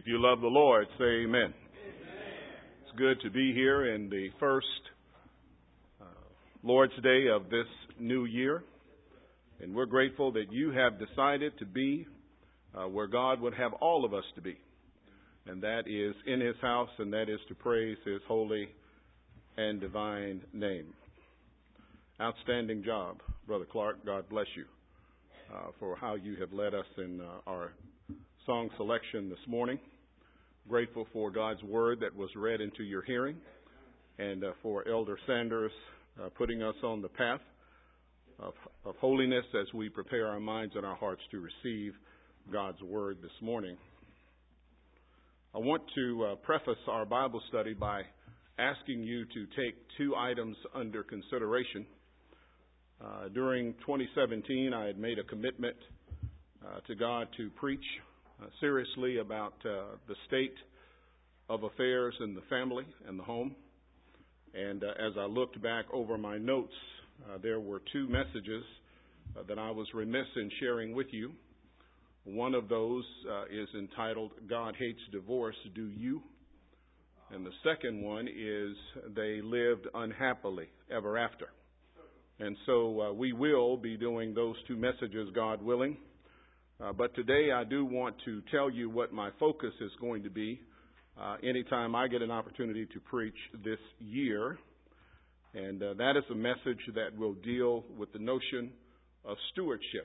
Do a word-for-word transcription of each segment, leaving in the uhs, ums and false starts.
you love the Lord, say amen. Amen. It's good to be here in the first uh, Lord's Day of this new year. And we're grateful that you have decided to be uh, where God would have all of us to be. And that is in His house, and that is to praise His holy and divine name. Outstanding job, Brother Clark. God bless you uh, for how you have led us in uh, our song selection this morning. Grateful for God's word that was read into your hearing, and uh, for Elder Sanders uh, putting us on the path of, of holiness as we prepare our minds and our hearts to receive God's word this morning. I want to uh, preface our Bible study by asking you to take two items under consideration. Uh, during twenty seventeen, I had made a commitment uh, to God to preach Uh, seriously about uh, the state of affairs in the family and the home. And uh, as I looked back over my notes, uh, there were two messages uh, that I was remiss in sharing with you. One of those uh, is entitled, God Hates Divorce, Do You? And the second one is, They Lived Unhappily Ever After. And so uh, we will be doing those two messages, God willing. Uh, but today I do want to tell you what my focus is going to be uh, anytime I get an opportunity to preach this year. And uh, that is a message that will deal with the notion of stewardship.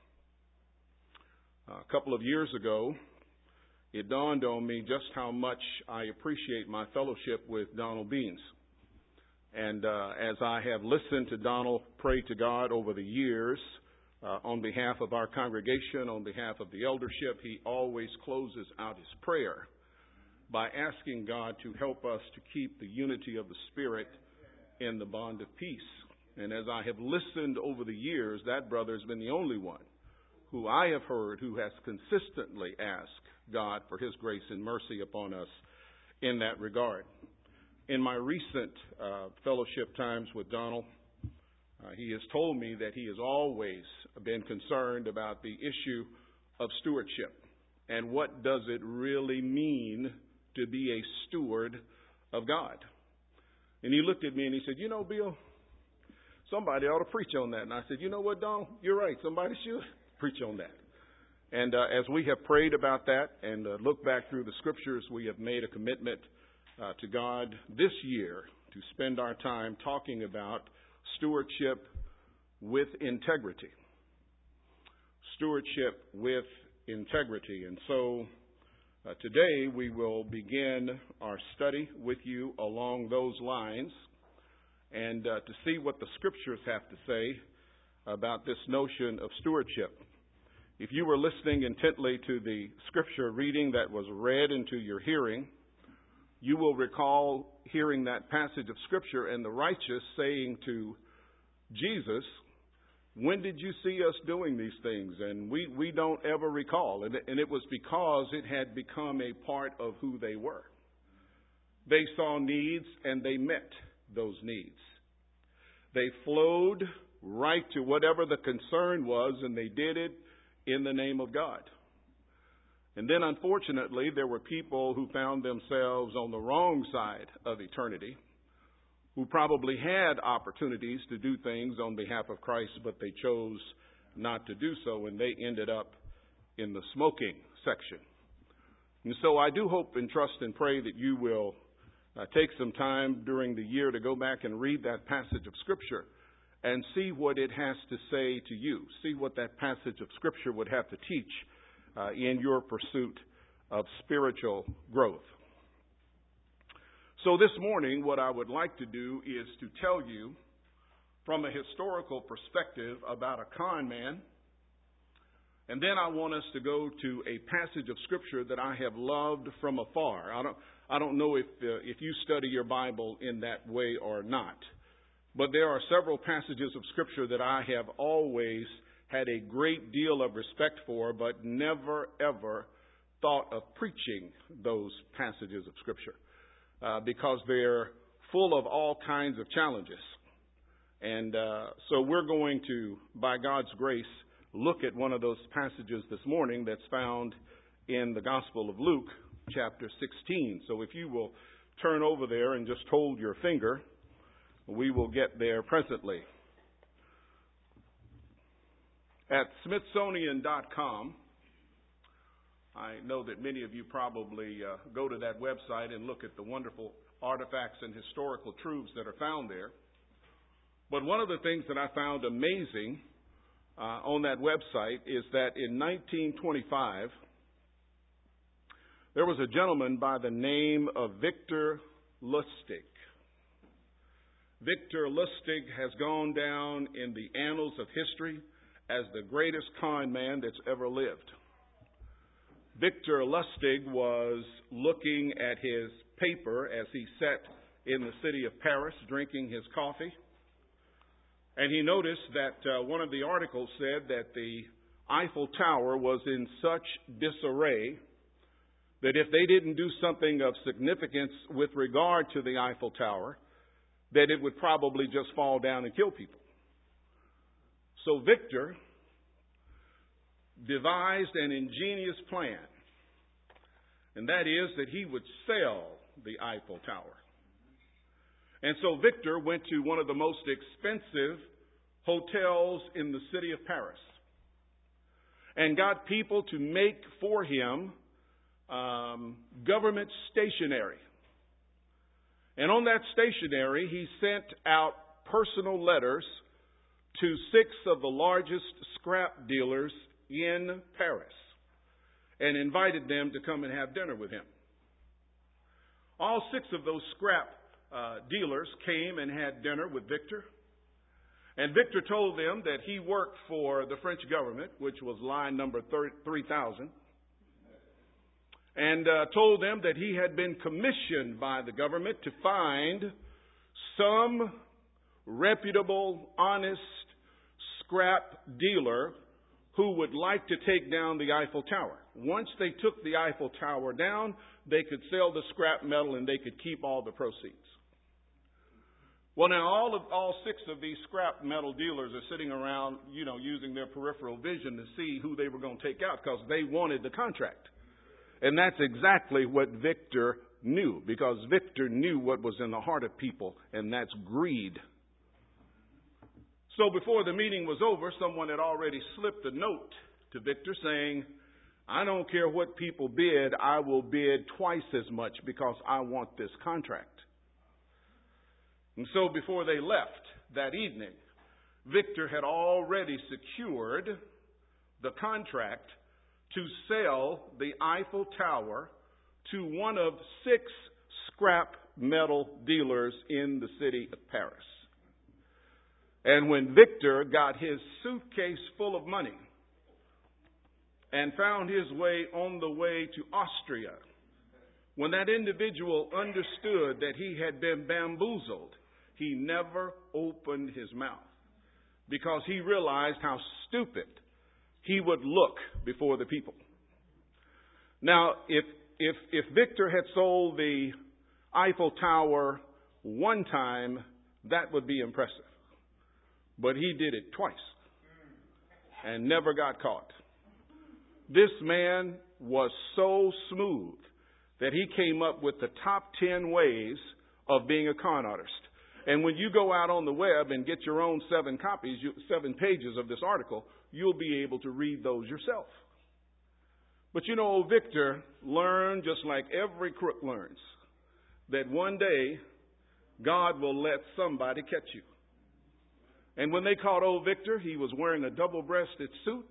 Uh, a couple of years ago, it dawned on me just how much I appreciate my fellowship with Donald Beans. And uh, as I have listened to Donald pray to God over the years, Uh, on behalf of our congregation, on behalf of the eldership, he always closes out his prayer by asking God to help us to keep the unity of the Spirit in the bond of peace. And as I have listened over the years, that brother has been the only one who I have heard who has consistently asked God for His grace and mercy upon us in that regard. In my recent uh, fellowship times with Donald, Uh, he has told me that he has always been concerned about the issue of stewardship and what does it really mean to be a steward of God. And he looked at me and he said, you know, Bill, somebody ought to preach on that. And I said, you know what, Donald, you're right. Somebody should preach on that. And uh, as we have prayed about that and uh, looked back through the scriptures, we have made a commitment uh, to God this year to spend our time talking about stewardship with integrity. Stewardship with integrity. And so uh, today we will begin our study with you along those lines and uh, to see what the scriptures have to say about this notion of stewardship. If you were listening intently to the scripture reading that was read into your hearing, you will recall hearing that passage of Scripture and the righteous saying to Jesus, when did you see us doing these things? And we, we don't ever recall. And it, and it was because it had become a part of who they were. They saw needs and they met those needs. They flowed right to whatever the concern was, and they did it in the name of God. And then, unfortunately, there were people who found themselves on the wrong side of eternity, who probably had opportunities to do things on behalf of Christ, but they chose not to do so, and they ended up in the smoking section. And so I do hope and trust and pray that you will uh, take some time during the year to go back and read that passage of Scripture and see what it has to say to you. See what that passage of Scripture would have to teach Uh, in your pursuit of spiritual growth. So this morning, what I would like to do is to tell you from a historical perspective about a con man. And then I want us to go to a passage of Scripture that I have loved from afar. I don't, I don't know if, uh, if you study your Bible in that way or not. But there are several passages of Scripture that I have always had a great deal of respect for, but never, ever thought of preaching those passages of Scripture uh, because they're full of all kinds of challenges. And uh, so we're going to, by God's grace, look at one of those passages this morning that's found in the Gospel of Luke, chapter sixteen. So if you will turn over there and just hold your finger, we will get there presently. At Smithsonian dot com, I know that many of you probably uh, go to that website and look at the wonderful artifacts and historical truths that are found there. But one of the things that I found amazing uh, on that website is that in nineteen twenty-five, there was a gentleman by the name of Victor Lustig. Victor Lustig has gone down in the annals of history as the greatest con man that's ever lived. Victor Lustig was looking at his paper as he sat in the city of Paris drinking his coffee. And he noticed that uh, one of the articles said that the Eiffel Tower was in such disarray that if they didn't do something of significance with regard to the Eiffel Tower, that it would probably just fall down and kill people. So Victor devised an ingenious plan, and that is that he would sell the Eiffel Tower. And so Victor went to one of the most expensive hotels in the city of Paris and got people to make for him um, government stationery. And on that stationery, he sent out personal letters to six of the largest scrap dealers in Paris and invited them to come and have dinner with him. All six of those scrap uh, dealers came and had dinner with Victor. And Victor told them that he worked for the French government, which was line number three thousand, and uh, told them that he had been commissioned by the government to find some reputable, honest scrap dealer who would like to take down the Eiffel Tower. Once they took the Eiffel Tower down, they could sell the scrap metal and they could keep all the proceeds. Well, now all of all six of these scrap metal dealers are sitting around, you know, using their peripheral vision to see who they were going to take out because they wanted the contract. And that's exactly what Victor knew, because Victor knew what was in the heart of people, and that's greed. So before the meeting was over, someone had already slipped a note to Victor saying, I don't care what people bid, I will bid twice as much because I want this contract. And so before they left that evening, Victor had already secured the contract to sell the Eiffel Tower to one of six scrap metal dealers in the city of Paris. And when Victor got his suitcase full of money and found his way on the way to Austria, when that individual understood that he had been bamboozled, he never opened his mouth because he realized how stupid he would look before the people. Now, if if if Victor had sold the Eiffel Tower one time, that would be impressive. But he did it twice and never got caught. This man was so smooth that he came up with the top ten ways of being a con artist. And when you go out on the web and get your own seven copies, you, seven pages of this article, you'll be able to read those yourself. But you know, old Victor learned, just like every crook learns, that one day God will let somebody catch you. And when they caught old Victor, he was wearing a double-breasted suit,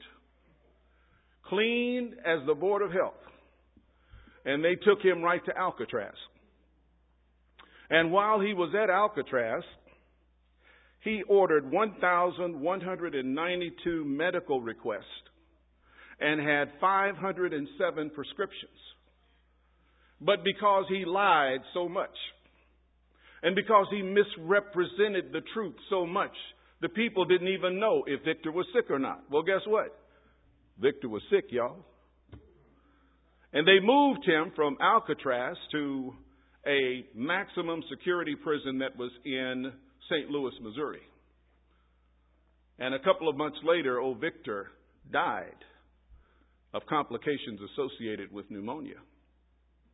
clean as the Board of Health. And they took him right to Alcatraz. And while he was at Alcatraz, he ordered one thousand one hundred ninety-two medical requests and had five hundred seven prescriptions. But because he lied so much, and because he misrepresented the truth so much, the people didn't even know if Victor was sick or not. Well, guess what? Victor was sick, y'all. And they moved him from Alcatraz to a maximum security prison that was in Saint Louis, Missouri. And a couple of months later, old Victor died of complications associated with pneumonia.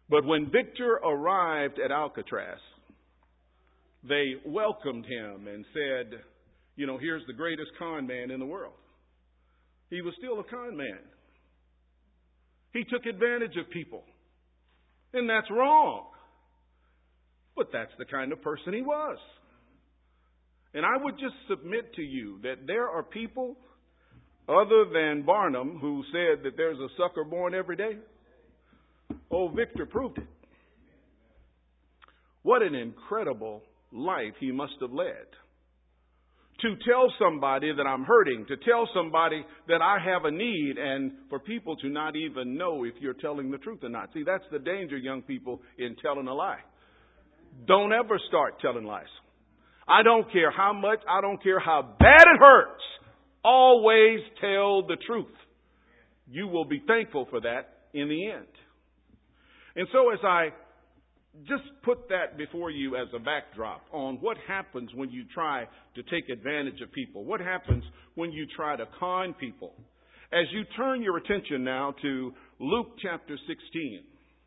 But when Victor arrived at Alcatraz, they welcomed him and said, you know, here's the greatest con man in the world. He was still a con man. He took advantage of people. And that's wrong. But that's the kind of person he was. And I would just submit to you that there are people other than Barnum who said that there's a sucker born every day. Oh, Victor proved it. What an incredible life he must have led. To tell somebody that I'm hurting, to tell somebody that I have a need, and for people to not even know if you're telling the truth or not. See, that's the danger, young people, in telling a lie. Don't ever start telling lies. I don't care how much, I don't care how bad it hurts. Always tell the truth. You will be thankful for that in the end. And so as I just put that before you as a backdrop on what happens when you try to take advantage of people. What happens when you try to con people? As you turn your attention now to Luke chapter sixteen.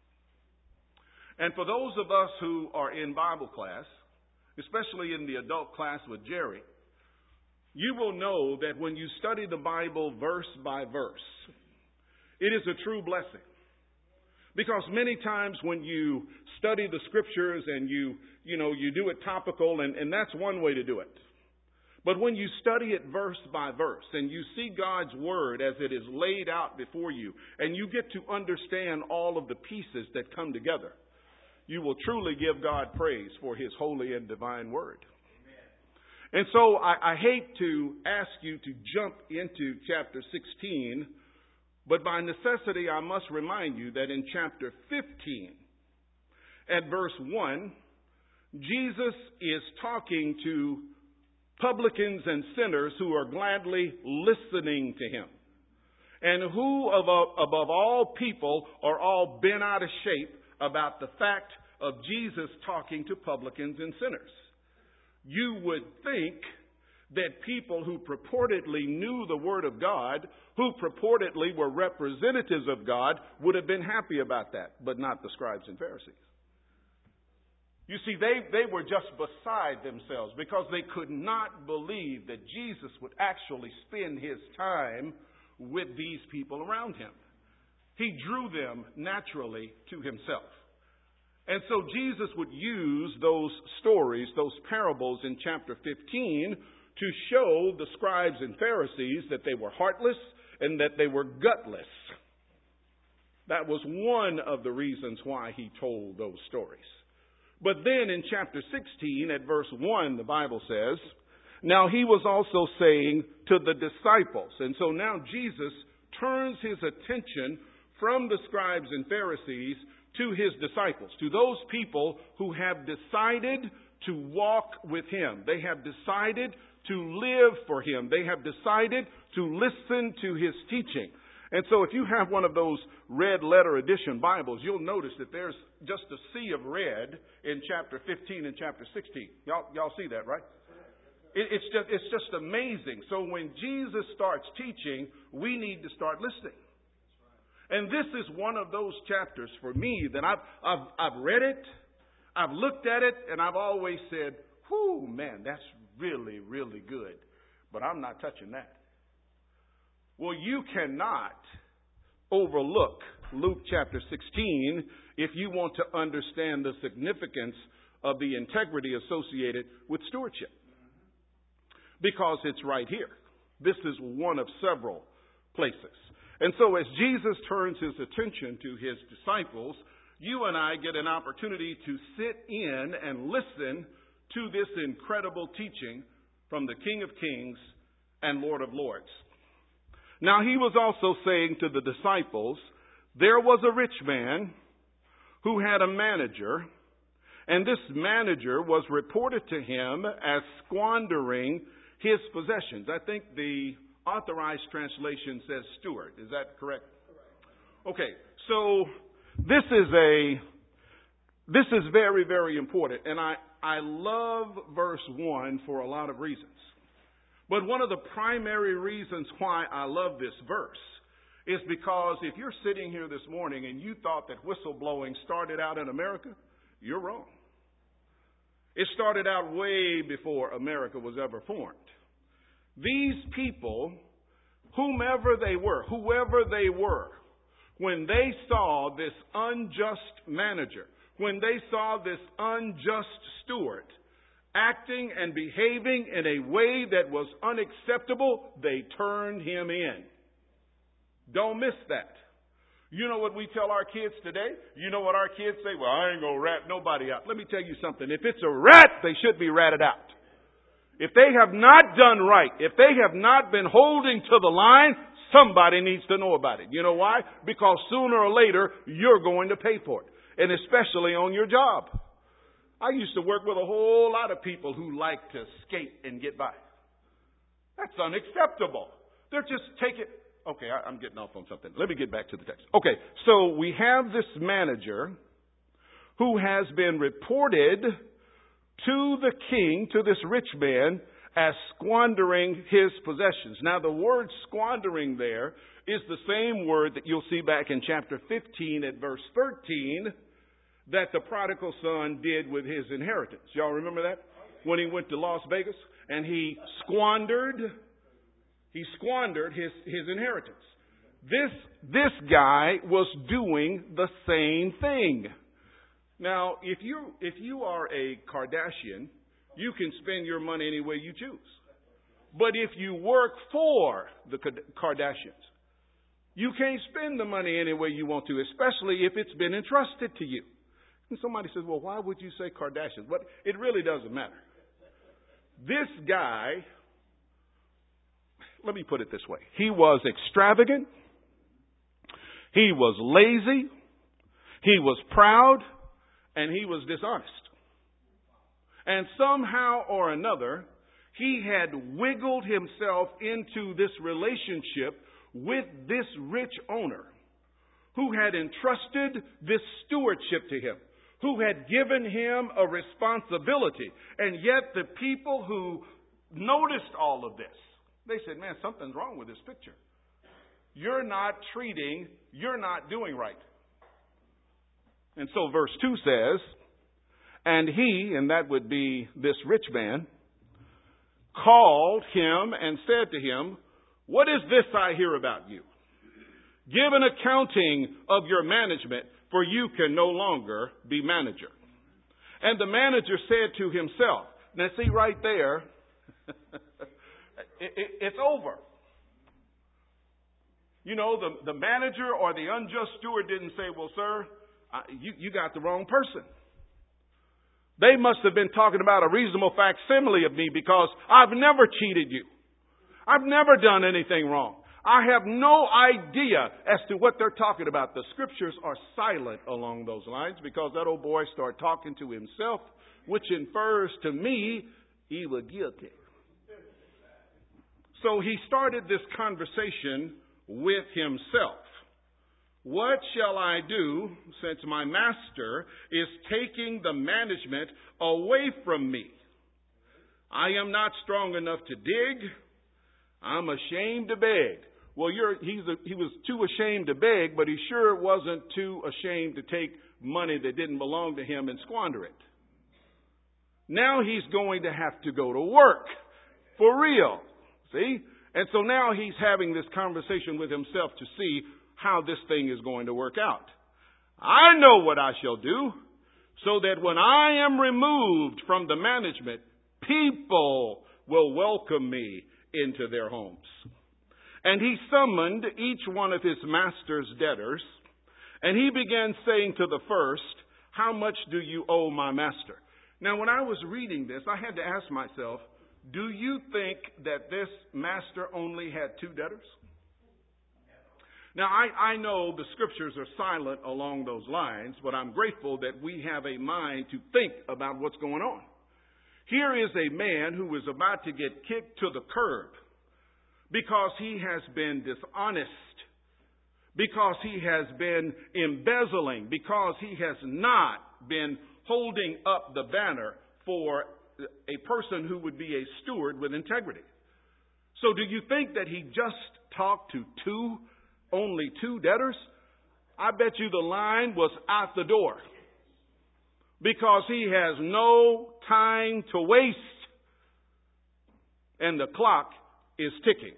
And for those of us who are in Bible class, especially in the adult class with Jerry, you will know that when you study the Bible verse by verse, it is a true blessing. Because many times when you study the scriptures and you, you know, you do it topical, and, and that's one way to do it. But when you study it verse by verse and you see God's word as it is laid out before you, and you get to understand all of the pieces that come together, you will truly give God praise for his holy and divine word. Amen. And so I, I hate to ask you to jump into chapter sixteen, but by necessity, I must remind you that in chapter fifteen, at verse one, Jesus is talking to publicans and sinners who are gladly listening to him. And who, above all people, are all bent out of shape about the fact of Jesus talking to publicans and sinners. You would think that people who purportedly knew the Word of God, who purportedly were representatives of God, would have been happy about that, but not the scribes and Pharisees. You see, they, they were just beside themselves because they could not believe that Jesus would actually spend his time with these people around him. He drew them naturally to himself. And so Jesus would use those stories, those parables in chapter fifteen, to show the scribes and Pharisees that they were heartless and that they were gutless. That was one of the reasons why he told those stories. But then in chapter sixteen, at verse one, the Bible says, now he was also saying to the disciples. And so now Jesus turns his attention from the scribes and Pharisees to his disciples, to those people who have decided to walk with him. They have decided to live for him. They have decided to listen to his teaching. And so if you have one of those red letter edition Bibles, you'll notice that there's just a sea of red in chapter fifteen and chapter sixteen. Y'all, y'all see that, right? It, it's just, it's just amazing. So when Jesus starts teaching, we need to start listening. And this is one of those chapters for me that I've, I've, I've read it, I've looked at it, and I've always said, whew, man, that's really, really good. But I'm not touching that. Well, you cannot overlook Luke chapter sixteen if you want to understand the significance of the integrity associated with stewardship. Because it's right here. This is one of several places. And so as Jesus turns his attention to his disciples, you and I get an opportunity to sit in and listen to this incredible teaching from the King of Kings and Lord of Lords. Now he was also saying to the disciples, there was a rich man who had a manager, and this manager was reported to him as squandering his possessions. I think the Authorized Translation says steward. Is that correct? Okay, so this is a this is very, very important, and I, I love verse one for a lot of reasons. But one of the primary reasons why I love this verse is because if you're sitting here this morning and you thought that whistleblowing started out in America, you're wrong. It started out way before America was ever formed. These people, whomever they were, whoever they were, when they saw this unjust manager, when they saw this unjust steward acting and behaving in a way that was unacceptable, they turned him in. Don't miss that. You know what we tell our kids today? You know what our kids say? Well, I ain't going to rat nobody out. Let me tell you something. If it's a rat, they should be ratted out. If they have not done right, if they have not been holding to the line, somebody needs to know about it. You know why? Because sooner or later, you're going to pay for it. And especially on your job. I used to work with a whole lot of people who like to skate and get by. That's unacceptable. They're just taking... Okay, I, I'm getting off on something. Let me get back to the text. Okay, so we have this manager who has been reported to the king, to this rich man, as squandering his possessions. Now, the word squandering there is the same word that you'll see back in chapter fifteen at verse thirteen that the prodigal son did with his inheritance. Y'all remember that? When he went to Las Vegas and he squandered... He squandered his, his inheritance. This, this guy was doing the same thing. Now, if you, if you are a Kardashian, you can spend your money any way you choose. But if you work for the Kardashians, you can't spend the money any way you want to, especially if it's been entrusted to you. And somebody says, well, why would you say Kardashians? But it really doesn't matter. This guy... Let me put it this way. He was extravagant. He was lazy. He was proud. And he was dishonest. And somehow or another, he had wiggled himself into this relationship with this rich owner who had entrusted this stewardship to him, who had given him a responsibility. And yet the people who noticed all of this, they said, man, something's wrong with this picture. You're not treating, you're not doing right. And so verse two says, and he, and that would be this rich man, called him and said to him, what is this I hear about you? Give an accounting of your management, for you can no longer be manager. And the manager said to himself, now see right there, It, it, it's over. You know, the, the manager or the unjust steward didn't say, well, sir, I, you, you got the wrong person. They must have been talking about a reasonable facsimile of me because I've never cheated you. I've never done anything wrong. I have no idea as to what they're talking about. The scriptures are silent along those lines because that old boy started talking to himself, which infers to me he was guilty. So he started this conversation with himself. What shall I do since my master is taking the management away from me? I am not strong enough to dig. I'm ashamed to beg. Well, you're, he's a, he was too ashamed to beg, but he sure wasn't too ashamed to take money that didn't belong to him and squander it. Now he's going to have to go to work for real. See? And so now he's having this conversation with himself to see how this thing is going to work out. I know what I shall do so that when I am removed from the management, people will welcome me into their homes. And he summoned each one of his master's debtors, and he began saying to the first, how much do you owe my master? Now, when I was reading this, I had to ask myself, do you think that this master only had two debtors? Now, I, I know the scriptures are silent along those lines, but I'm grateful that we have a mind to think about what's going on. Here is a man who is about to get kicked to the curb because he has been dishonest, because he has been embezzling, because he has not been holding up the banner for a person who would be a steward with integrity. So do you think that he just talked to two Only two debtors? I bet you the line was out the door. Because he has no time to waste. And the clock is ticking.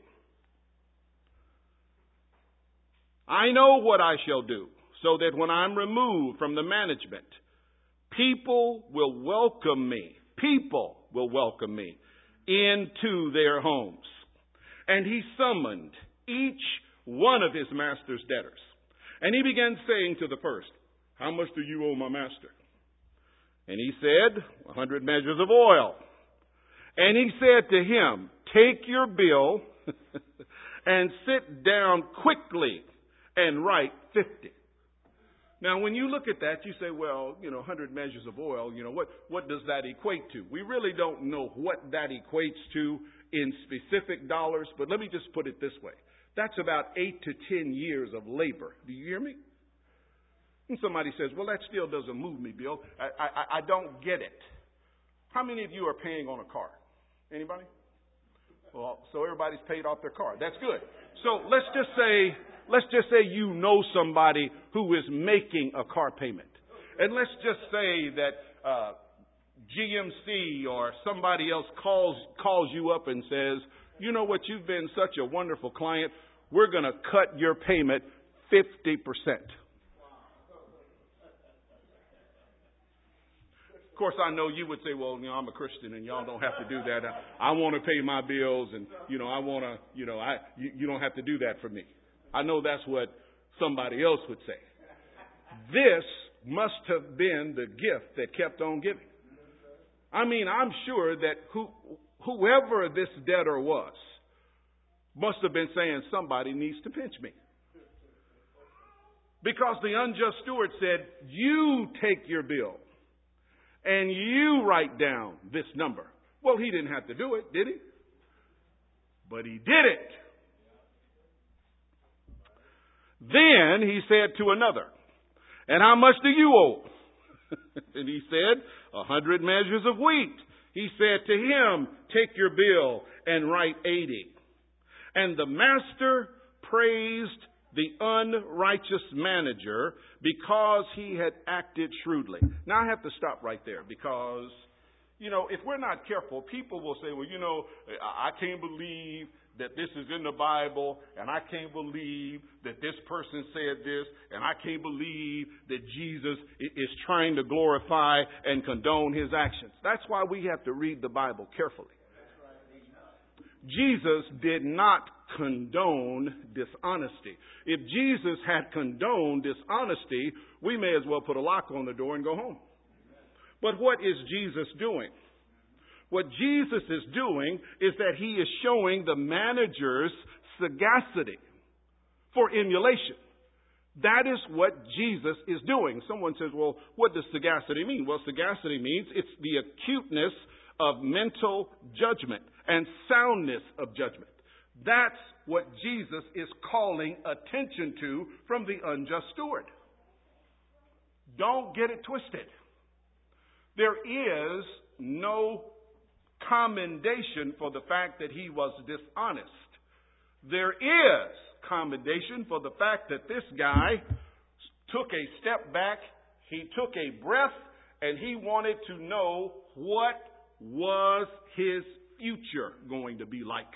I know what I shall do, so that when I'm removed from the management, people will welcome me. People will welcome me into their homes. And he summoned each one of his master's debtors. And he began saying to the first, how much do you owe my master? And he said, a hundred measures of oil. And he said to him, take your bill and sit down quickly and write fifty. Now, when you look at that, you say, well, you know, one hundred measures of oil, you know, what, what does that equate to? We really don't know what that equates to in specific dollars, but let me just put it this way. That's about eight to ten years of labor. Do you hear me? And somebody says, well, that still doesn't move me, Bill. I, I, I don't get it. How many of you are paying on a car? Anybody? Well, so everybody's paid off their car. That's good. So let's just say, let's just say you know somebody who is making a car payment. And let's just say that uh, G M C or somebody else calls calls you up and says, you know what, you've been such a wonderful client. We're going to cut your payment fifty percent. Of course, I know you would say, well, you know, I'm a Christian and y'all don't have to do that. I, I want to pay my bills and, you know, I want to, you know, I you, you don't have to do that for me. I know that's what somebody else would say. This must have been the gift that kept on giving. I mean, I'm sure that who, whoever this debtor was must have been saying somebody needs to pinch me. Because the unjust steward said, you take your bill and you write down this number. Well, he didn't have to do it, did he? But he did it. Then he said to another, and how much do you owe? And he said, a hundred measures of wheat. He said to him, take your bill and write eighty. And the master praised the unrighteous manager because he had acted shrewdly. Now I have to stop right there because, you know, if we're not careful, people will say, well, you know, I can't believe that this is in the Bible, and I can't believe that this person said this, and I can't believe that Jesus is trying to glorify and condone his actions. That's why we have to read the Bible carefully. Jesus did not condone dishonesty. If Jesus had condoned dishonesty, we may as well put a lock on the door and go home. But what is Jesus doing? What Jesus is doing is that he is showing the manager's sagacity for emulation. That is what Jesus is doing. Someone says, well, what does sagacity mean? Well, sagacity means it's the acuteness of mental judgment and soundness of judgment. That's what Jesus is calling attention to from the unjust steward. Don't get it twisted. There is no commendation for the fact that he was dishonest. There is commendation for the fact that this guy took a step back, he took a breath, and he wanted to know what was his future going to be like.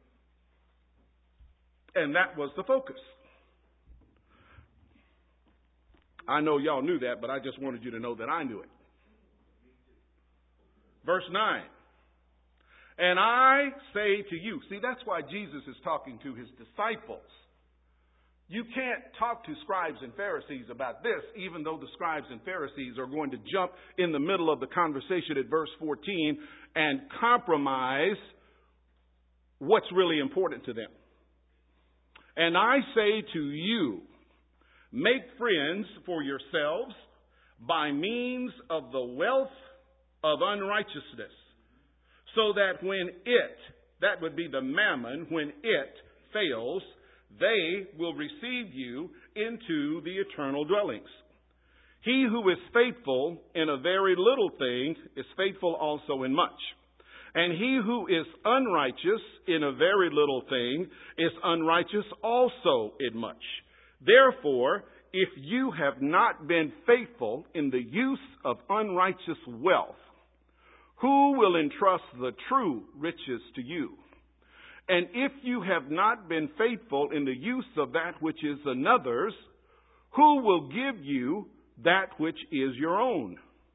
And that was the focus. I know y'all knew that, but I just wanted you to know that I knew it. Verse nine. And I say to you, see, that's why Jesus is talking to his disciples. You can't talk to scribes and Pharisees about this, even though the scribes and Pharisees are going to jump in the middle of the conversation at verse fourteen and compromise what's really important to them. And I say to you, make friends for yourselves by means of the wealth of unrighteousness, so that when it, that would be the mammon, when it fails, they will receive you into the eternal dwellings. He who is faithful in a very little thing is faithful also in much. And he who is unrighteous in a very little thing is unrighteous also in much. Therefore, if you have not been faithful in the use of unrighteous wealth, who will entrust the true riches to you? And if you have not been faithful in the use of that which is another's, who will give you that which is your own?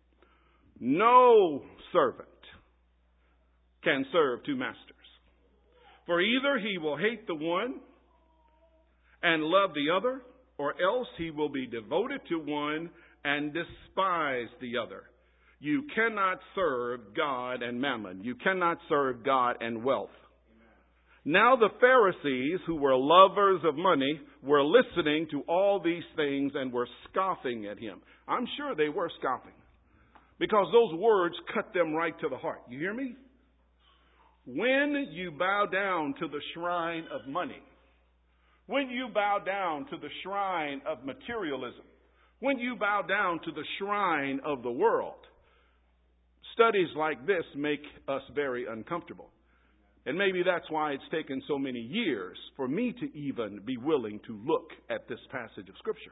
No servant can serve two masters. For either he will hate the one and love the other, or else he will be devoted to one and despise the other. You cannot serve God and mammon. You cannot serve God and wealth. Now the Pharisees, who were lovers of money, were listening to all these things and were scoffing at him. I'm sure they were scoffing, because those words cut them right to the heart. You hear me? When you bow down to the shrine of money, when you bow down to the shrine of materialism, when you bow down to the shrine of the world, studies like this make us very uncomfortable. And maybe that's why it's taken so many years for me to even be willing to look at this passage of Scripture.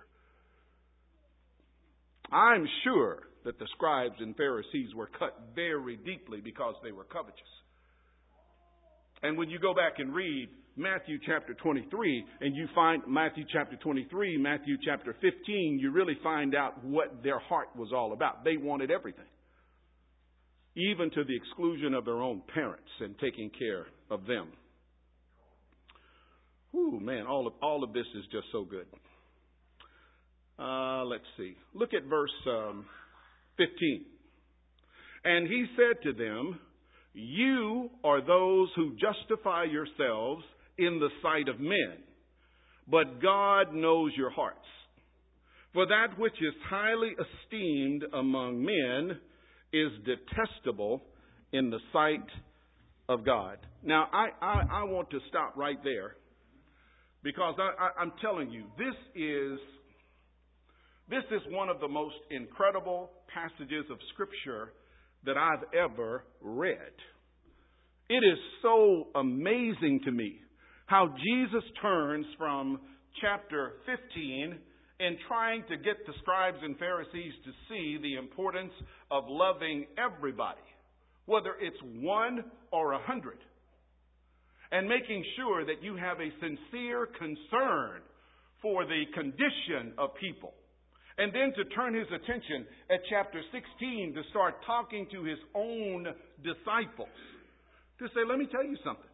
I'm sure that the scribes and Pharisees were cut very deeply because they were covetous. And when you go back and read Matthew chapter twenty-three, and you find Matthew chapter twenty-three, Matthew chapter fifteen, you really find out what their heart was all about. They wanted everything, even to the exclusion of their own parents and taking care of them. Ooh, man, all of, all of this is just so good. Uh, let's see. Look at verse um, fifteen. And he said to them, you are those who justify yourselves in the sight of men, but God knows your hearts. For that which is highly esteemed among men is detestable in the sight of God. Now, I, I, I want to stop right there, because I, I, I'm telling you, this is, this is one of the most incredible passages of Scripture that I've ever read. It is so amazing to me how Jesus turns from chapter fifteen in trying to get the scribes and Pharisees to see the importance of loving everybody, whether it's one or a hundred, and making sure that you have a sincere concern for the condition of people. And then to turn his attention at chapter sixteen to start talking to his own disciples. To say, let me tell you something.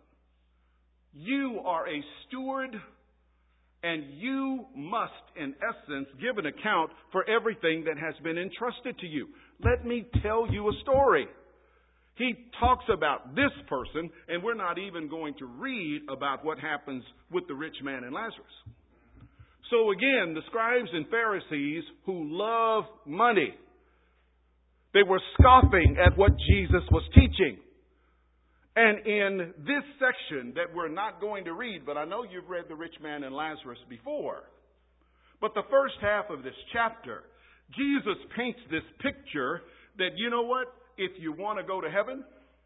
You are a steward, and you must, in essence, give an account for everything that has been entrusted to you. Let me tell you a story. He talks about this person, and we're not even going to read about what happens with the rich man and Lazarus. So again, the scribes and Pharisees who love money, they were scoffing at what Jesus was teaching. And in this section that we're not going to read, but I know you've read the rich man and Lazarus before, but the first half of this chapter, Jesus paints this picture that, you know what, if you want to go to heaven,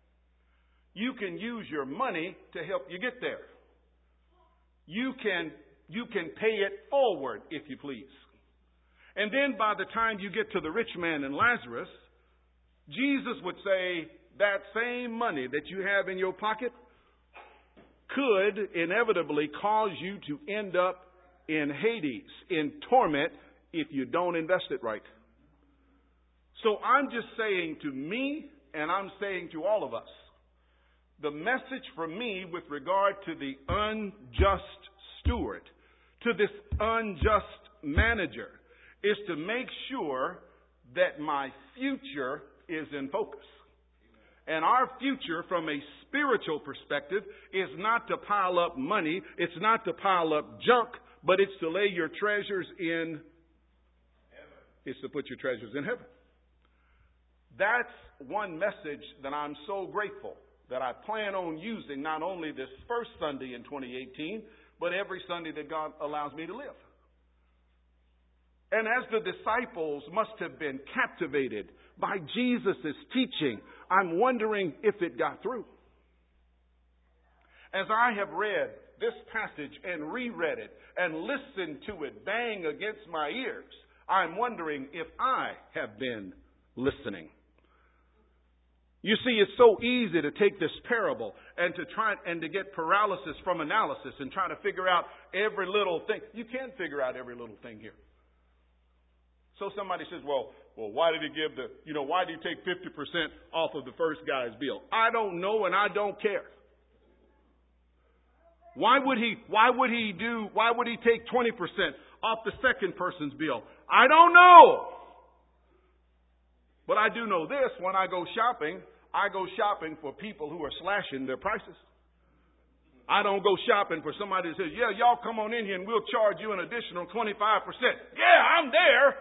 you can use your money to help you get there. You can You can pay it forward, if you please. And then by the time you get to the rich man and Lazarus, Jesus would say that same money that you have in your pocket could inevitably cause you to end up in Hades, in torment, if you don't invest it right. So I'm just saying to me, and I'm saying to all of us, the message from me with regard to the unjust steward, to this unjust manager, is to make sure that my future is in focus. And our future from a spiritual perspective is not to pile up money, it's not to pile up junk, but it's to lay your treasures in heaven. It's to put your treasures in heaven. That's one message that I'm so grateful that I plan on using not only this first Sunday in twenty eighteen, but every Sunday that God allows me to live. And as the disciples must have been captivated by Jesus' teaching, I'm wondering if it got through. As I have read this passage and reread it and listened to it bang against my ears, I'm wondering if I have been listening. You see, it's so easy to take this parable and to try and to get paralysis from analysis and try to figure out every little thing. You can't figure out every little thing here. So somebody says, well, well, why did he give the, you know, why did he take fifty percent off of the first guy's bill? I don't know and I don't care. Why would he, why would he do, why would he take twenty percent off the second person's bill? I don't know. But I do know this, when I go shopping, I go shopping for people who are slashing their prices. I don't go shopping for somebody that says, yeah, y'all come on in here and we'll charge you an additional twenty-five percent. Yeah, I'm there.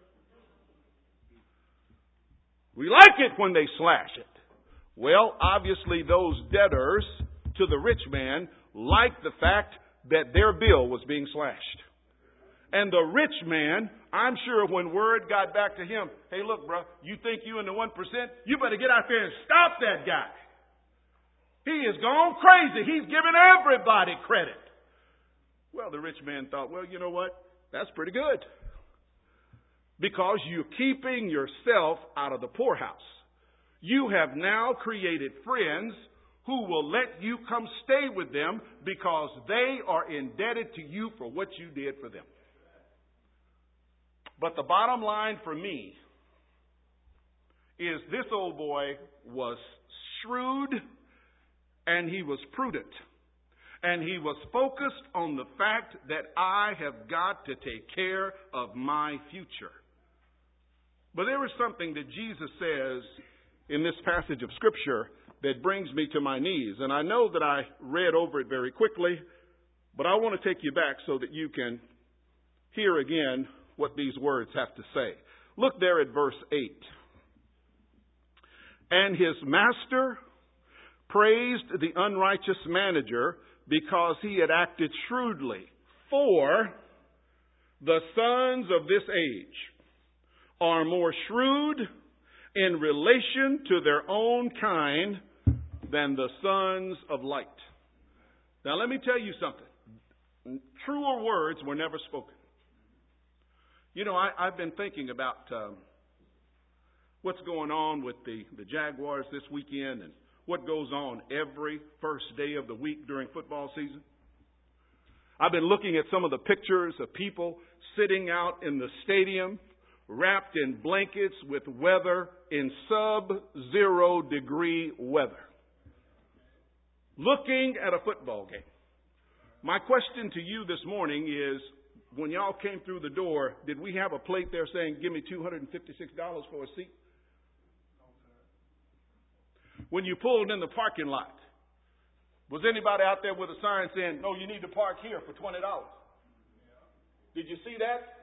We like it when they slash it. Well, obviously those debtors to the rich man liked the fact that their bill was being slashed. And the rich man, I'm sure when word got back to him, hey, look, bro, you think you in the one percent? You better get out there and stop that guy. He has gone crazy. He's giving everybody credit. Well, the rich man thought, well, you know what? That's pretty good. Because you're keeping yourself out of the poorhouse. You have now created friends who will let you come stay with them because they are indebted to you for what you did for them. But the bottom line for me is this old boy was shrewd and he was prudent. And he was focused on the fact that I have got to take care of my future. But there is something that Jesus says in this passage of Scripture that brings me to my knees. And I know that I read over it very quickly, but I want to take you back so that you can hear again what these words have to say. Look there at verse eight. And his master praised the unrighteous manager because he had acted shrewdly. For the sons of this age are more shrewd in relation to their own kind than the sons of light. Now let me tell you something. Truer words were never spoken. You know, I, I've been thinking about um, what's going on with the, the Jaguars this weekend and what goes on every first day of the week during football season. I've been looking at some of the pictures of people sitting out in the stadium wrapped in blankets with weather in sub-zero degree weather, looking at a football game. My question to you this morning is, when y'all came through the door, did we have a plate there saying, give me two hundred fifty-six dollars for a seat? When you pulled in the parking lot, was anybody out there with a sign saying, no, you need to park here for twenty dollars? Did you see that?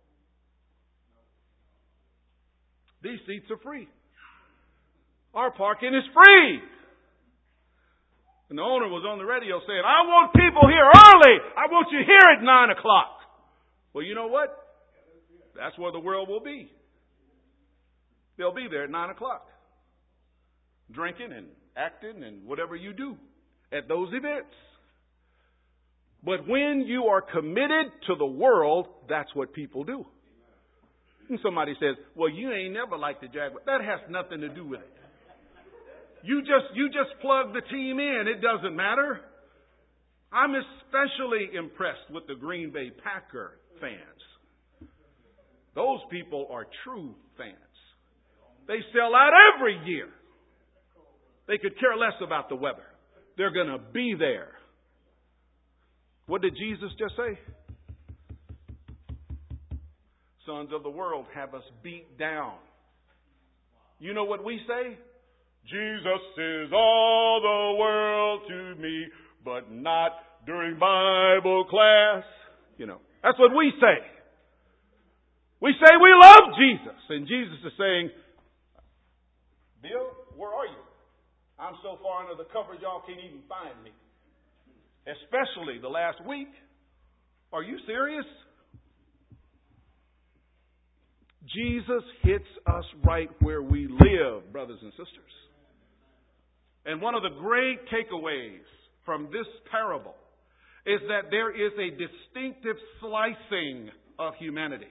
These seats are free. Our parking is free. And the owner was on the radio saying, I want people here early. I want you here at nine o'clock. Well, you know what? That's where the world will be. They'll be there at nine o'clock. Drinking and acting and whatever you do at those events. But when you are committed to the world, that's what people do. And somebody says, well, you ain't never liked the Jaguars. That has nothing to do with it. You just, you just plug the team in. It doesn't matter. I'm especially impressed with the Green Bay Packer fans. Those people are true fans. They sell out every year. They could care less about the weather. They're going to be there. What did Jesus just say? Sons of the world have us beat down. You know what we say? Jesus is all the world to me, but not during Bible class. You know, that's what we say. We say we love Jesus. And Jesus is saying, Bill, where are you? I'm so far under the covers y'all can't even find me. Especially the last week. Are you serious? Jesus hits us right where we live, brothers and sisters. And one of the great takeaways from this parable is that there is a distinctive slicing of humanity.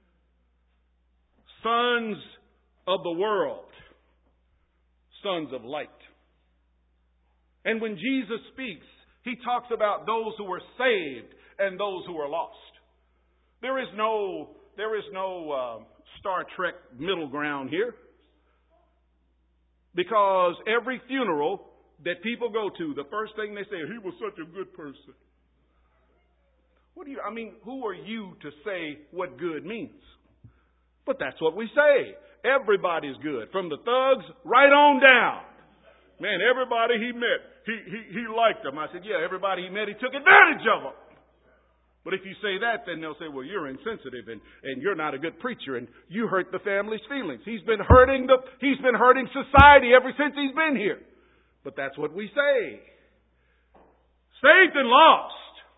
Sons of the world, sons of light. And when Jesus speaks, he talks about those who are saved and those who are lost. There is no, there is no uh, Star Trek middle ground here. Because every funeral that people go to, the first thing they say, he was such a good person. What do you, I mean, who are you to say what good means? But that's what we say. Everybody's good. From the thugs right on down. Man, everybody he met, he, he, he liked them. I said, yeah, everybody he met, he took advantage of them. But if you say that, then they'll say, well, you're insensitive and, and you're not a good preacher and you hurt the family's feelings. He's been hurting the, he's been hurting society ever since he's been here. But that's what we say. Saved and lost.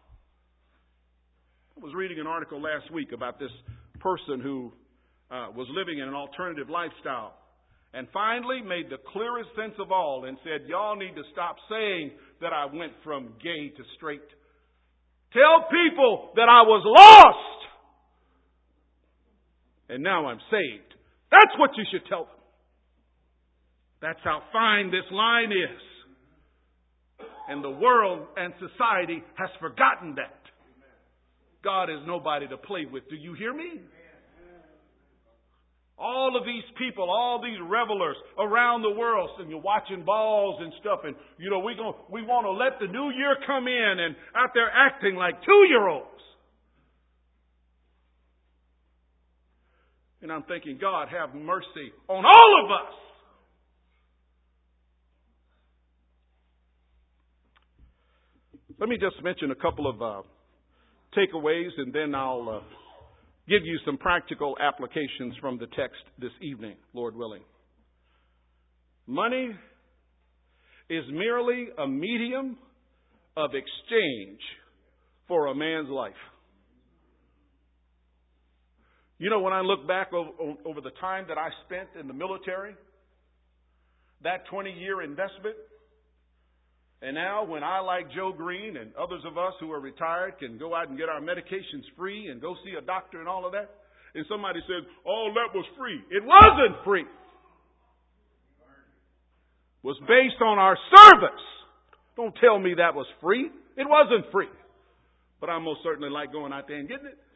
I was reading an article last week about this person who uh, was living in an alternative lifestyle and finally made the clearest sense of all and said, y'all need to stop saying that I went from gay to straight. Tell people that I was lost and now I'm saved. That's what you should tell them. That's how fine this line is. And the world and society has forgotten that. God is nobody to play with. Do you hear me? All of these people, all these revelers around the world, and you're watching balls and stuff, and you know we going we want to let the new year come in, and out there acting like two-year-olds. And I'm thinking, God, have mercy on all of us. Let me just mention a couple of uh, takeaways, and then I'll uh, give you some practical applications from the text this evening, Lord willing. Money is merely a medium of exchange for a man's life. You know, when I look back over, over the time that I spent in the military, that twenty-year investment, and now when I, like Joe Green and others of us who are retired, can go out and get our medications free and go see a doctor and all of that, and somebody says, oh, that was free. It wasn't free. It was based on our service. Don't tell me that was free. It wasn't free. But I most certainly like going out there and getting it.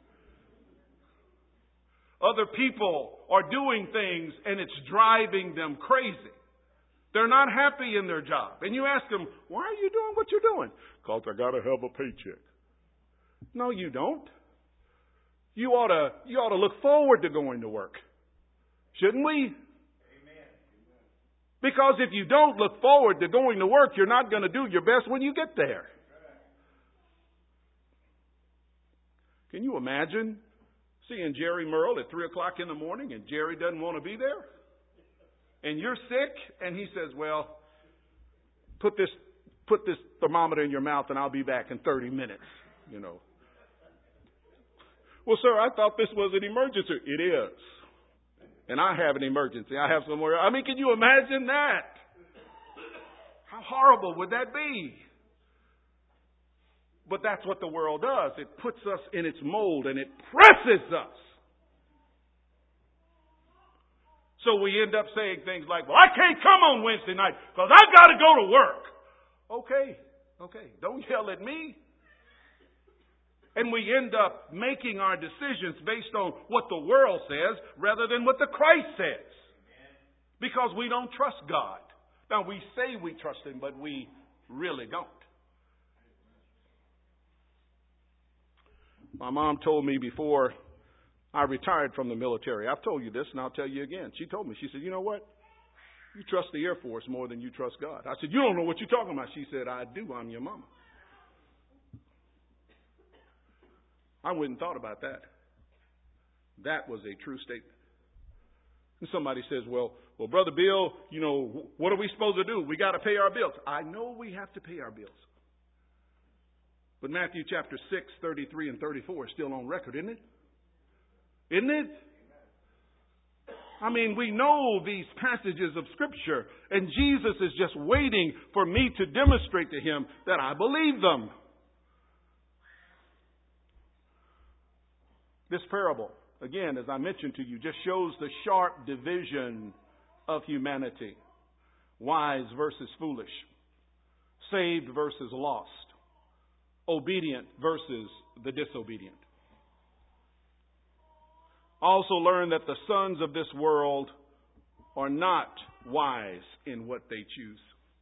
Other people are doing things and it's driving them crazy. They're not happy in their job. And you ask them, why are you doing what you're doing? Because I got to have a paycheck. No, you don't. You ought to, you ought to look forward to going to work. Shouldn't we? Amen. Because if you don't look forward to going to work, you're not going to do your best when you get there. Can you imagine seeing Jerry Merle at three o'clock in the morning and Jerry doesn't want to be there? And you're sick, and he says, well, put this put this thermometer in your mouth and I'll be back in thirty minutes, you know. Well, sir, I thought this was an emergency. It is. And I have an emergency. I have somewhere. I mean, can you imagine that? How horrible would that be? But that's what the world does. It puts us in its mold and it presses us. So we end up saying things like, well, I can't come on Wednesday night because I've got to go to work. Okay, okay. Don't yell at me. And we end up making our decisions based on what the world says rather than what the Christ says. Because we don't trust God. Now, we say we trust Him, but we really don't. My mom told me before I retired from the military. I've told you this, and I'll tell you again. She told me, she said, you know what? You trust the Air Force more than you trust God. I said, you don't know what you're talking about. She said, I do. I'm your mama. I went and thought about that. That was a true statement. And somebody says, well, well, Brother Bill, you know, what are we supposed to do? We got to pay our bills. I know we have to pay our bills. But Matthew chapter six, thirty-three and thirty-four is still on record, isn't it? Isn't it? I mean, we know these passages of Scripture, and Jesus is just waiting for me to demonstrate to him that I believe them. This parable, again, as I mentioned to you, just shows the sharp division of humanity. Wise versus foolish. Saved versus lost. Obedient versus the disobedient. Also learn that the sons of this world are not wise in what they choose.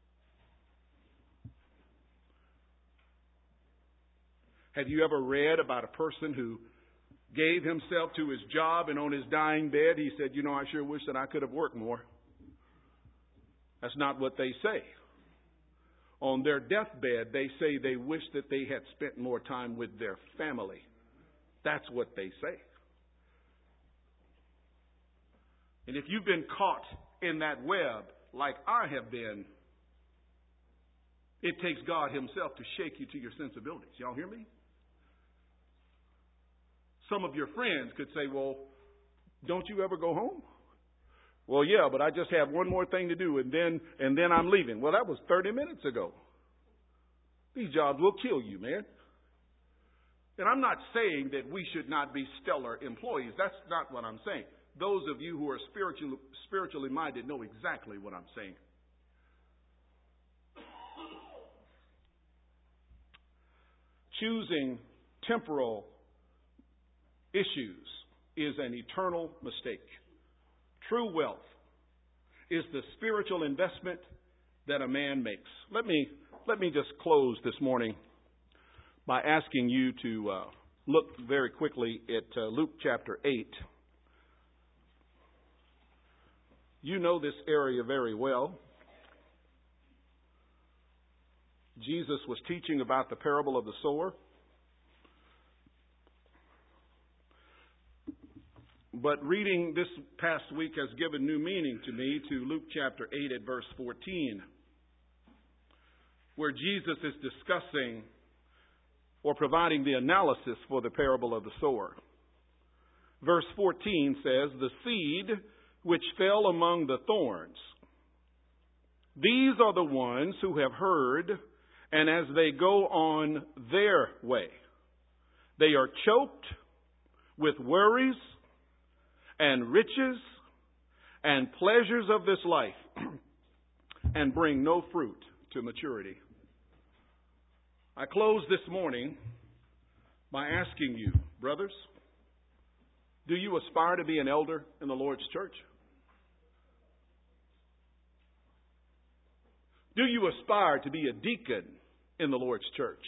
Have you ever read about a person who gave himself to his job and on his dying bed he said, you know, I sure wish that I could have worked more? That's not what they say. On their deathbed, they say they wish that they had spent more time with their family. That's what they say. And if you've been caught in that web like I have been, it takes God himself to shake you to your sensibilities. Y'all hear me? Some of your friends could say, well, don't you ever go home? Well, yeah, but I just have one more thing to do and then and then I'm leaving. Well, that was thirty minutes ago. These jobs will kill you, man. And I'm not saying that we should not be stellar employees. That's not what I'm saying. Those of you who are spiritually, spiritually minded know exactly what I'm saying. Choosing temporal issues is an eternal mistake. True wealth is the spiritual investment that a man makes. Let me let me just close this morning by asking you to uh, look very quickly at uh, Luke chapter eight. You know this area very well. Jesus was teaching about the parable of the sower. But reading this past week has given new meaning to me to Luke chapter eight at verse fourteen, where Jesus is discussing or providing the analysis for the parable of the sower. Verse fourteen says, the seed which fell among the thorns. These are the ones who have heard, and as they go on their way, they are choked with worries and riches and pleasures of this life and bring no fruit to maturity. I close this morning by asking you, brothers, do you aspire to be an elder in the Lord's church? Do you aspire to be a deacon in the Lord's church?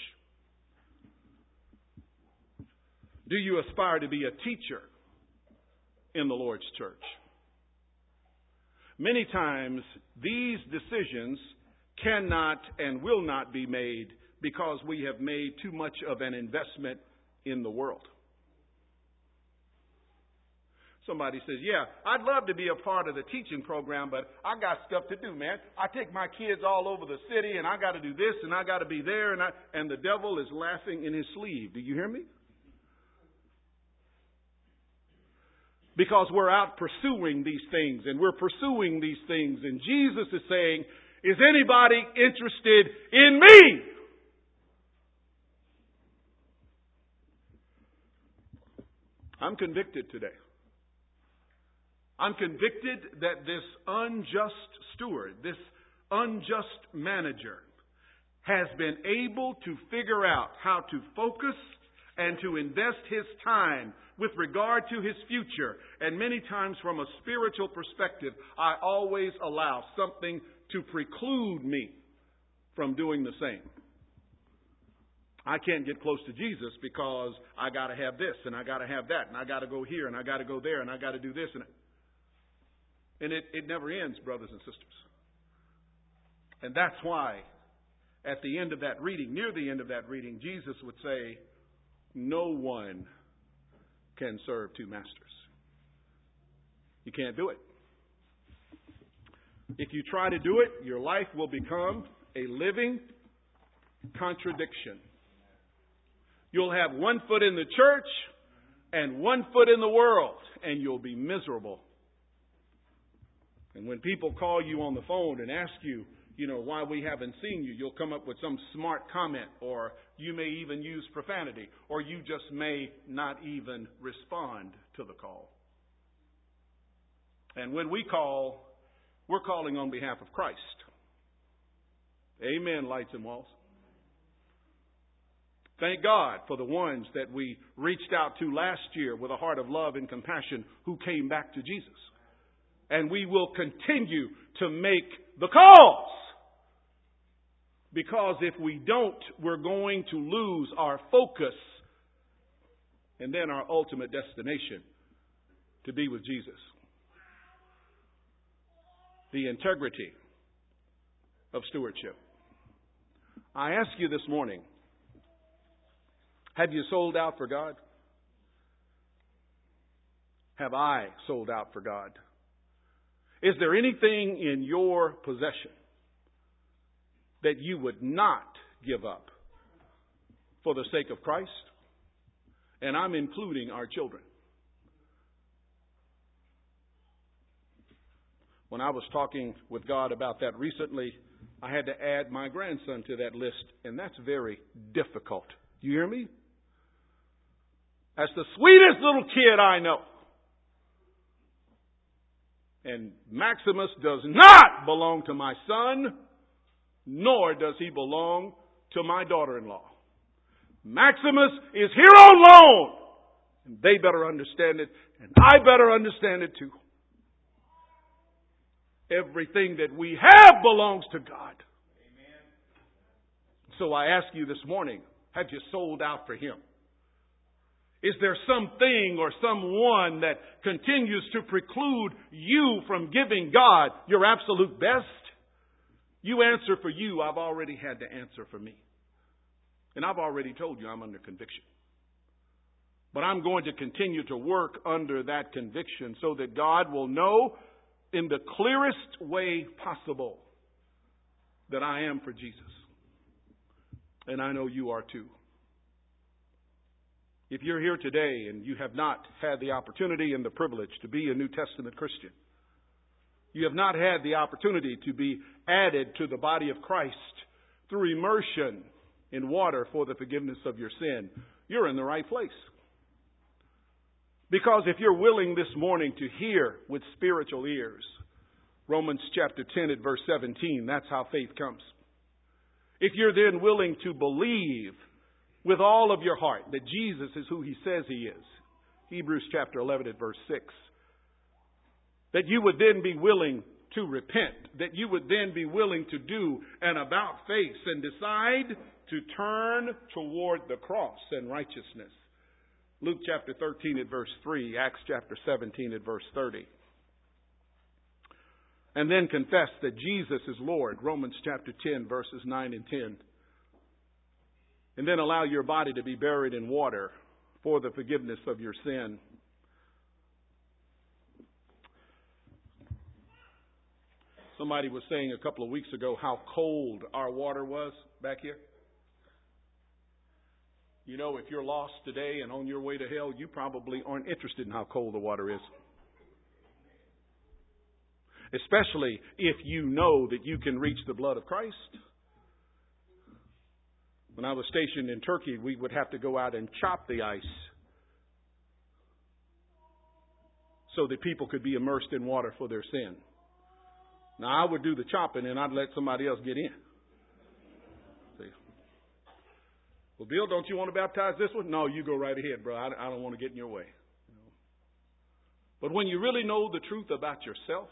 Do you aspire to be a teacher in the Lord's church? Many times these decisions cannot and will not be made because we have made too much of an investment in the world. Somebody says, yeah, I'd love to be a part of the teaching program, but I got stuff to do, man. I take my kids all over the city, and I got to do this, and I got to be there, and I, and the devil is laughing in his sleeve. Do you hear me? Because we're out pursuing these things, and we're pursuing these things, and Jesus is saying, is anybody interested in me? I'm convicted today. I'm convicted that this unjust steward, this unjust manager, has been able to figure out how to focus and to invest his time with regard to his future. And many times from a spiritual perspective, I always allow something to preclude me from doing the same. I can't get close to Jesus because I got to have this and I got to have that and I got to go here and I got to go there and I got to do this. And, and it, it never ends, brothers and sisters. And that's why at the end of that reading, near the end of that reading, Jesus would say, no one can serve two masters. You can't do it. If you try to do it, your life will become a living contradiction. You'll have one foot in the church and one foot in the world, and you'll be miserable. And when people call you on the phone and ask you, you know, why we haven't seen you, you'll come up with some smart comment, or you may even use profanity, or you just may not even respond to the call. And when we call, we're calling on behalf of Christ. Amen, lights and walls. Thank God for the ones that we reached out to last year with a heart of love and compassion who came back to Jesus. And we will continue to make the calls. Because if we don't, we're going to lose our focus and then our ultimate destination to be with Jesus. The integrity of stewardship. I ask you this morning, have you sold out for God? Have I sold out for God? Is there anything in your possession that you would not give up for the sake of Christ? And I'm including our children. When I was talking with God about that recently, I had to add my grandson to that list, and that's very difficult. Do you hear me? That's the sweetest little kid I know. And Maximus does not belong to my son, nor does he belong to my daughter-in-law. Maximus is here on loan. And they better understand it, and I better understand it too. Everything that we have belongs to God. Amen. So I ask you this morning, have you sold out for Him? Is there something or someone that continues to preclude you from giving God your absolute best? You answer for you. I've already had to answer for me. And I've already told you I'm under conviction. But I'm going to continue to work under that conviction so that God will know in the clearest way possible that I am for Jesus. And I know you are too. If you're here today and you have not had the opportunity and the privilege to be a New Testament Christian, you have not had the opportunity to be added to the body of Christ through immersion in water for the forgiveness of your sin, you're in the right place. Because if you're willing this morning to hear with spiritual ears, Romans chapter ten at verse seventeen, that's how faith comes. If you're then willing to believe with all of your heart that Jesus is who He says He is, Hebrews chapter eleven at verse six, that you would then be willing to repent, that you would then be willing to do an about face and decide to turn toward the cross and righteousness. Luke chapter thirteen at verse three, Acts chapter seventeen at verse thirty. And then confess that Jesus is Lord, Romans chapter ten verses nine and ten. And then allow your body to be buried in water for the forgiveness of your sin. Somebody was saying a couple of weeks ago how cold our water was back here. You know, if you're lost today and on your way to hell, you probably aren't interested in how cold the water is. Especially if you know that you can reach the blood of Christ. When I was stationed in Turkey, we would have to go out and chop the ice so that people could be immersed in water for their sin. Now, I would do the chopping and I'd let somebody else get in. See? Well, Bill, don't you want to baptize this one? No, you go right ahead, bro. I, I don't want to get in your way. But when you really know the truth about yourself,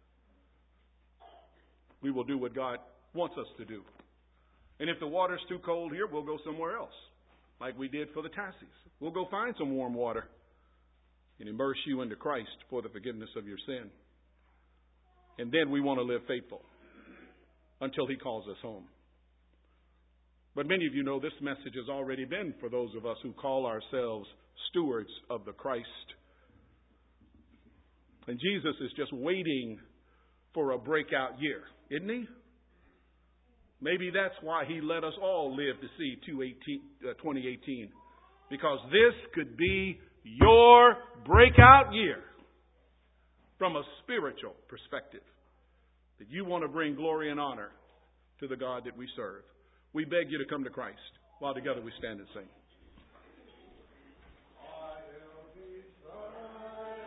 we will do what God wants us to do. And if the water's too cold here, we'll go somewhere else, like we did for the Tassies. We'll go find some warm water and immerse you into Christ for the forgiveness of your sin. And then we want to live faithful until He calls us home. But many of you know this message has already been for those of us who call ourselves stewards of the Christ. And Jesus is just waiting for a breakout year, isn't He? Maybe that's why He let us all live to see twenty eighteen. Because this could be your breakout year. from a spiritual perspective, that you want to bring glory and honor to the God that we serve, we beg you to come to Christ while together we stand and sing.